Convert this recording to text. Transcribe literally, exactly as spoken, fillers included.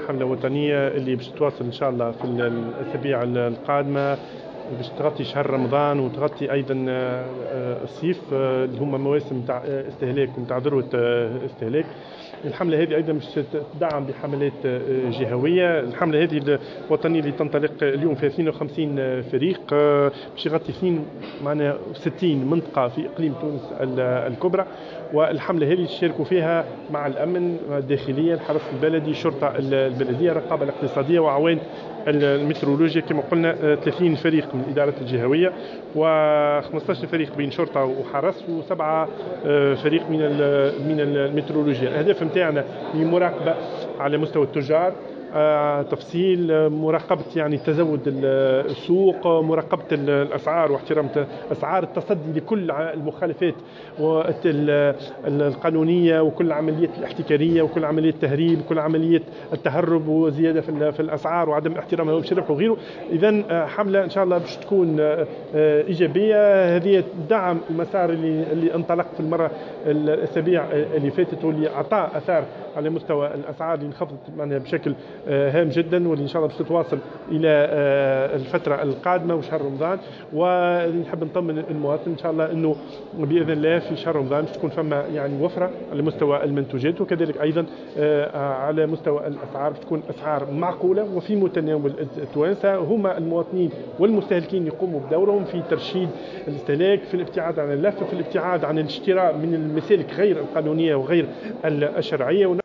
حملة وطنية اللي باش تواصل إن شاء الله في الأسابيع القادمة باش تغطي شهر رمضان وتغطي أيضا الصيف اللي هما مواسم تاع استهلاك وتاع ذروة استهلاك. الحملة هذه أيضا باش تدعم بحملات جهوية. الحملة هذه الوطنية اللي تنطلق اليوم في اثنين وخمسين فريق باش يغطي اثنين معنا ستين منطقة في إقليم تونس الكبرى. والحملة هذه يشاركوا فيها مع الأمن الداخلية، الحرس البلدي، الشرطة البلدية، الرقابة الاقتصادية، وعوان المترولوجيا كما قلنا ثلاثين فريق من الإدارات الجهوية وخمسة عشر فريق بين شرطة وحرس وسبعة فريق من من المترولوجيا. الأهداف نتاعنا هي مراقبة على مستوى التجار، آه، تفصيل مراقبة يعني تزود السوق، مراقبة الأسعار واحترام أسعار، التصدي لكل المخالفات القانونية وكل عملية الاحتكارية وكل عملية التهريب وكل عملية التهرب وزيادة في الأسعار وعدم احترامها وبشرف وغيره. إذن حملة إن شاء الله باش تكون إيجابية. هذه دعم المسار اللي, اللي انطلق في المرة الأسابيع اللي فاتت واللي أعطى أثار على مستوى الأسعار اللي انخفضت معناها بشكل هام جدا، واللي ان شاء الله باش تتواصل الى الفتره القادمه وشهر رمضان. ونحب نطمن المواطن ان شاء الله انه باذن الله في شهر رمضان باش تكون فما يعني وفره على مستوى المنتوجات، وكذلك ايضا على مستوى الاسعار باش تكون اسعار معقوله وفي متناول التوانسه. هما المواطنين والمستهلكين يقوموا بدورهم في ترشيد الاستهلاك، في الابتعاد عن اللف، في الابتعاد عن الاشتراء من المسالك غير القانونيه وغير الشرعيه.